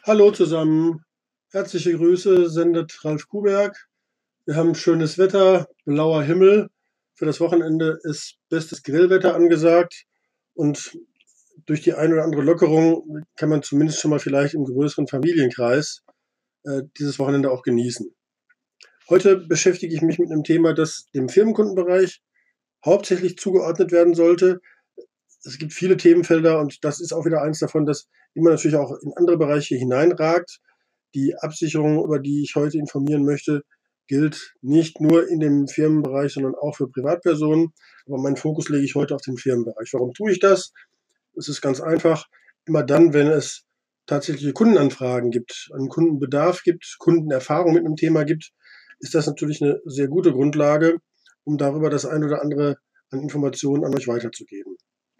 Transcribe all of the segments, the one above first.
Hallo zusammen, herzliche Grüße, sendet Ralf Kuberg. Wir haben schönes Wetter, blauer Himmel. Für das Wochenende ist bestes Grillwetter angesagt und durch die eine oder andere Lockerung kann man zumindest schon mal vielleicht im größeren Familienkreis dieses Wochenende auch genießen. Heute beschäftige ich mich mit einem Thema, das dem Firmenkundenbereich hauptsächlich zugeordnet werden sollte. Es gibt viele Themenfelder und das ist auch wieder eins davon, das immer natürlich auch in andere Bereiche hineinragt. Die Absicherung, über die ich heute informieren möchte, gilt nicht nur in dem Firmenbereich, sondern auch für Privatpersonen. Aber meinen Fokus lege ich heute auf den Firmenbereich. Warum tue ich das? Es ist ganz einfach. Immer dann, wenn es tatsächliche Kundenanfragen gibt, einen Kundenbedarf gibt, Kundenerfahrung mit einem Thema gibt, ist das natürlich eine sehr gute Grundlage, um darüber das ein oder andere an Informationen an euch weiterzugeben.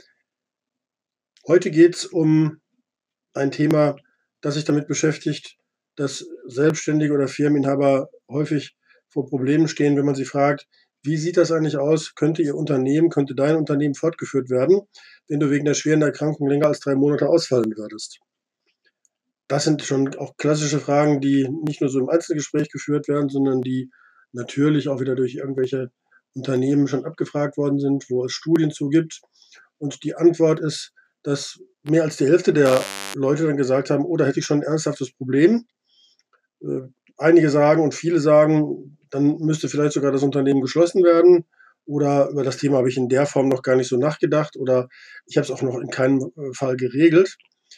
Heute geht es um ein Thema, das sich damit beschäftigt, dass Selbstständige oder Firmeninhaber häufig vor Problemen stehen, wenn man sie fragt, wie sieht das eigentlich aus? Könnte dein Unternehmen fortgeführt werden, wenn du wegen der schweren Erkrankung länger als 3 Monate ausfallen würdest? Das sind schon auch klassische Fragen, die nicht nur so im Einzelgespräch geführt werden, sondern die natürlich auch wieder durch irgendwelche Unternehmen schon abgefragt worden sind, wo es Studien zu gibt. Und die Antwort ist, dass mehr als die Hälfte der Leute dann gesagt haben, oh, da hätte ich schon ein ernsthaftes Problem. Äh, Einige sagen und viele sagen, dann müsste vielleicht sogar das Unternehmen geschlossen werden. Oder über das Thema habe ich in der Form noch gar nicht so nachgedacht. Oder ich habe es auch noch in keinem Fall geregelt.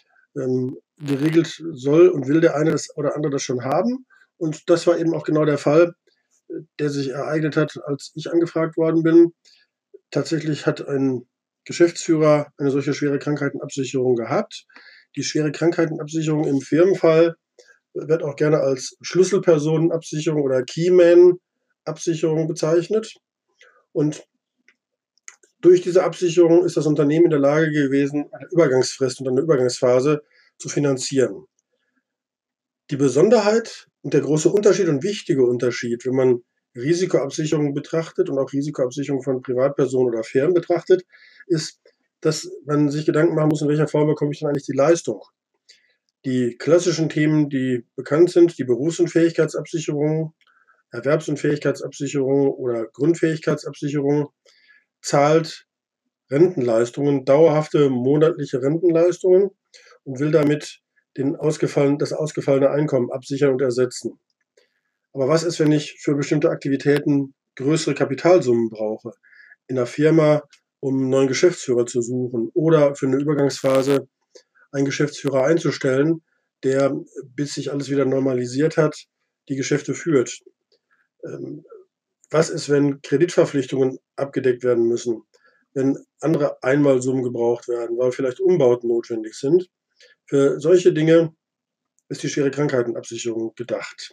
Geregelt soll und will der eine das oder andere das schon haben. Und das war eben auch genau der Fall, der sich ereignet hat, als ich angefragt worden bin. Tatsächlich hat ein Geschäftsführer eine solche schwere Krankheitenabsicherung gehabt. Die schwere Krankheitenabsicherung im Firmenfall wird auch gerne als Schlüsselpersonenabsicherung oder Keyman-Absicherung bezeichnet. Und durch diese Absicherung ist das Unternehmen in der Lage gewesen, eine Übergangsfrist und eine Übergangsphase zu finanzieren. Die Besonderheit und der große Unterschied und wichtige Unterschied, wenn man Risikoabsicherung betrachtet und auch Risikoabsicherung von Privatpersonen oder Firmen betrachtet, ist, dass man sich Gedanken machen muss, in welcher Form bekomme ich denn eigentlich die Leistung. Die klassischen Themen, die bekannt sind, die Berufsunfähigkeitsabsicherung, Erwerbsunfähigkeitsabsicherung oder Grundfähigkeitsabsicherung, zahlt Rentenleistungen, dauerhafte monatliche Rentenleistungen und will damit das ausgefallene Einkommen absichern und ersetzen. Aber was ist, wenn ich für bestimmte Aktivitäten größere Kapitalsummen brauche? In der Firma, um einen neuen Geschäftsführer zu suchen oder für eine Übergangsphase einen Geschäftsführer einzustellen, der, bis sich alles wieder normalisiert hat, die Geschäfte führt. Was ist, wenn Kreditverpflichtungen abgedeckt werden müssen? Wenn andere Einmalsummen gebraucht werden, weil vielleicht Umbauten notwendig sind? Für solche Dinge ist die schwere Krankheitenabsicherung gedacht.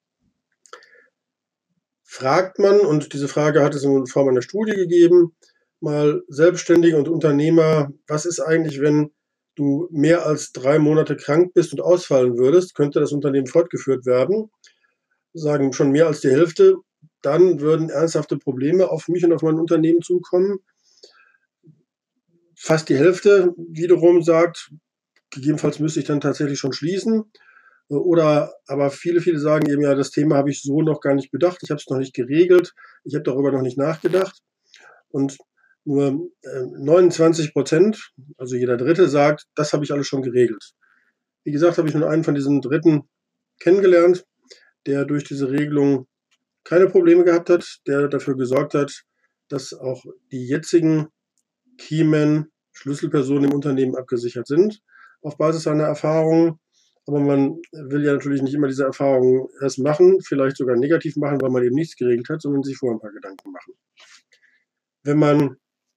Fragt man, und diese Frage hat es in Form einer Studie gegeben, mal Selbstständige und Unternehmer, was ist eigentlich, wenn du mehr als 3 Monate krank bist und ausfallen würdest, könnte das Unternehmen fortgeführt werden? Sagen schon mehr als die Hälfte, dann würden ernsthafte Probleme auf mich und auf mein Unternehmen zukommen. Fast die Hälfte wiederum sagt, gegebenenfalls müsste ich dann tatsächlich schon schließen. Oder aber viele sagen eben, ja, das Thema habe ich so noch gar nicht bedacht, ich habe es noch nicht geregelt, ich habe darüber noch nicht nachgedacht. Und nur 29%, also jeder Dritte, sagt, das habe ich alles schon geregelt. Wie gesagt, habe ich nur einen von diesen Dritten kennengelernt, der durch diese Regelung keine Probleme gehabt hat, der dafür gesorgt hat, dass auch die jetzigen Keymen, Schlüsselpersonen im Unternehmen abgesichert sind, auf Basis seiner Erfahrungen. Aber man will ja natürlich nicht immer diese Erfahrungen erst machen, vielleicht sogar negativ machen, weil man eben nichts geregelt hat, sondern sich vorher ein paar Gedanken machen. Wenn man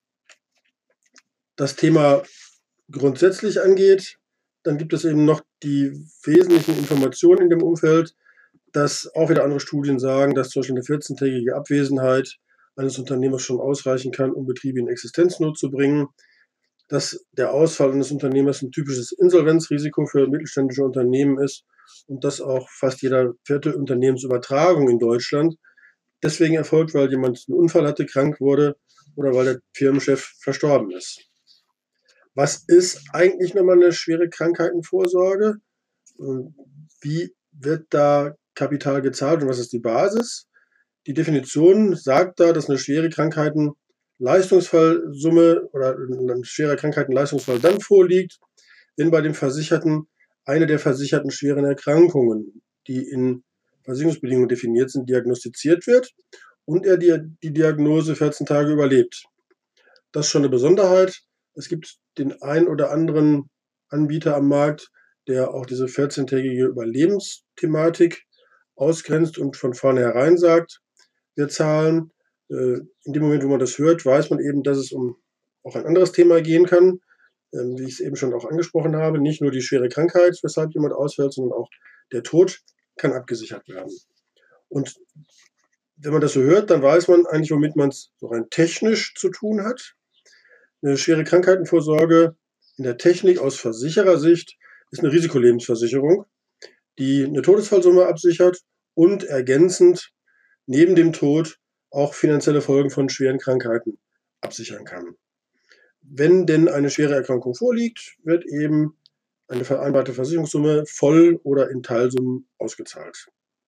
das Thema grundsätzlich angeht, dann gibt es eben noch die wesentlichen Informationen in dem Umfeld, dass auch wieder andere Studien sagen, dass zum Beispiel eine 14-tägige Abwesenheit eines Unternehmers schon ausreichen kann, um Betriebe in Existenznot zu bringen, dass der Ausfall eines Unternehmers ein typisches Insolvenzrisiko für mittelständische Unternehmen ist und dass auch fast jeder vierte Unternehmensübertragung in Deutschland deswegen erfolgt, weil jemand einen Unfall hatte, krank wurde oder weil der Firmenchef verstorben ist. Was ist eigentlich nochmal eine schwere Krankheitenvorsorge? Wie wird da Kapital gezahlt und was ist die Basis? Die Definition sagt da, dass eine schwere Krankheiten-Leistungsfallsumme oder ein schwerer Krankheiten-Leistungsfall dann vorliegt, wenn bei dem Versicherten eine der versicherten schweren Erkrankungen, die in Versicherungsbedingungen definiert sind, diagnostiziert wird und er die Diagnose 14 Tage überlebt. Das ist schon eine Besonderheit. Es gibt den einen oder anderen Anbieter am Markt, der auch diese 14-tägige Überlebensthematik ausgrenzt und von vornherein sagt, wir zahlen. In dem Moment, wo man das hört, weiß man eben, dass es um auch ein anderes Thema gehen kann, wie ich es eben schon auch angesprochen habe. Nicht nur die schwere Krankheit, weshalb jemand ausfällt, sondern auch der Tod kann abgesichert werden. Und wenn man das so hört, dann weiß man eigentlich, womit man es so rein technisch zu tun hat. Eine schwere Krankheitenvorsorge in der Technik aus Versicherersicht ist eine Risikolebensversicherung, die eine Todesfallsumme absichert und ergänzend neben dem Tod auch finanzielle Folgen von schweren Krankheiten absichern kann. Wenn denn eine schwere Erkrankung vorliegt, wird eben eine vereinbarte Versicherungssumme voll oder in Teilsummen ausgezahlt.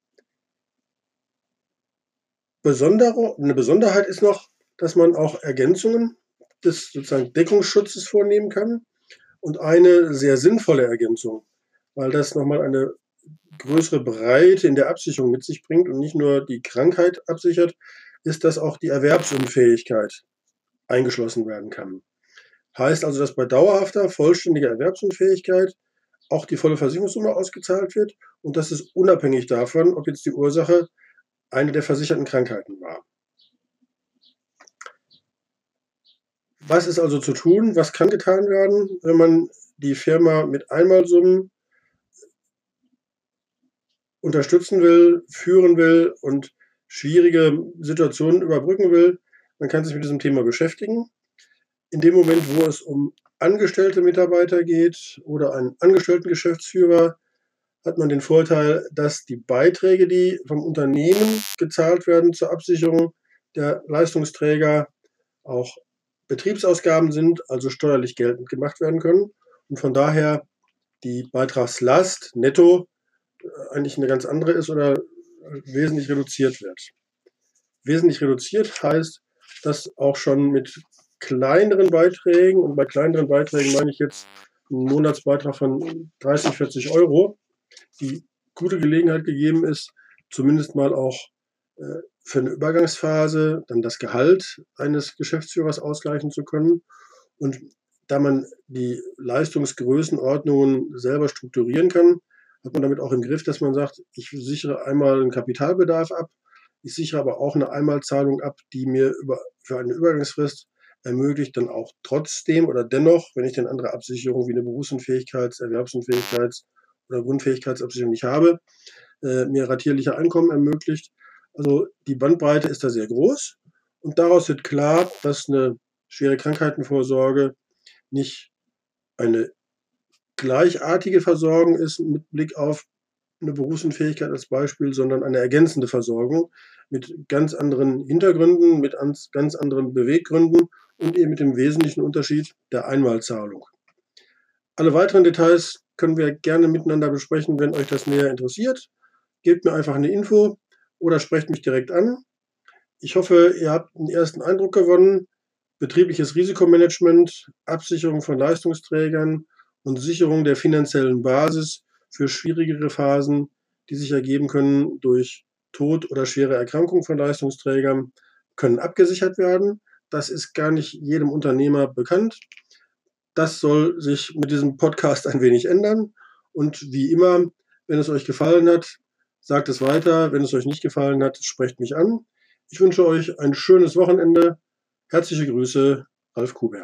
Eine Besonderheit ist noch, dass man auch Ergänzungen des sozusagen Deckungsschutzes vornehmen kann und eine sehr sinnvolle Ergänzung, weil das nochmal eine größere Breite in der Absicherung mit sich bringt und nicht nur die Krankheit absichert, ist, dass auch die Erwerbsunfähigkeit eingeschlossen werden kann. Heißt also, dass bei dauerhafter, vollständiger Erwerbsunfähigkeit auch die volle Versicherungssumme ausgezahlt wird und das ist unabhängig davon, ob jetzt die Ursache eine der versicherten Krankheiten war. Was ist also zu tun? Was kann getan werden, wenn man die Firma mit Einmalsummen unterstützen will, führen will und schwierige Situationen überbrücken will? Man kann sich mit diesem Thema beschäftigen. In dem Moment, wo es um angestellte Mitarbeiter geht oder einen angestellten Geschäftsführer, hat man den Vorteil, dass die Beiträge, die vom Unternehmen gezahlt werden zur Absicherung der Leistungsträger, auch Betriebsausgaben sind, also steuerlich geltend gemacht werden können und von daher die Beitragslast netto eigentlich eine ganz andere ist oder wesentlich reduziert wird. Wesentlich reduziert heißt, dass auch schon mit kleineren Beiträgen, und bei kleineren Beiträgen meine ich jetzt einen Monatsbeitrag von 30, 40 Euro, die gute Gelegenheit gegeben ist, zumindest mal auch für eine Übergangsphase dann das Gehalt eines Geschäftsführers ausgleichen zu können. Und da man die Leistungsgrößenordnungen selber strukturieren kann, hat man damit auch im Griff, dass man sagt, ich sichere einmal einen Kapitalbedarf ab, ich sichere aber auch eine Einmalzahlung ab, die mir für eine Übergangsfrist ermöglicht, dann auch trotzdem oder dennoch, wenn ich denn andere Absicherungen wie eine Berufsunfähigkeits-, Erwerbsunfähigkeits- oder Grundfähigkeitsabsicherung nicht habe, mir ratierliche Einkommen ermöglicht. Also die Bandbreite ist da sehr groß und daraus wird klar, dass eine schwere Krankheitenvorsorge nicht eine gleichartige Versorgung ist mit Blick auf eine Berufsunfähigkeit als Beispiel, sondern eine ergänzende Versorgung mit ganz anderen Hintergründen, mit ganz anderen Beweggründen und eben mit dem wesentlichen Unterschied der Einmalzahlung. Alle weiteren Details können wir gerne miteinander besprechen, wenn euch das näher interessiert. Gebt mir einfach eine Info oder sprecht mich direkt an. Ich hoffe, ihr habt einen ersten Eindruck gewonnen. Betriebliches Risikomanagement, Absicherung von Leistungsträgern und Sicherung der finanziellen Basis für schwierigere Phasen, die sich ergeben können durch Tod oder schwere Erkrankung von Leistungsträgern, können abgesichert werden. Das ist gar nicht jedem Unternehmer bekannt. Das soll sich mit diesem Podcast ein wenig ändern. Und wie immer, wenn es euch gefallen hat, sagt es weiter. Wenn es euch nicht gefallen hat, sprecht mich an. Ich wünsche euch ein schönes Wochenende. Herzliche Grüße, Ralf Kuber.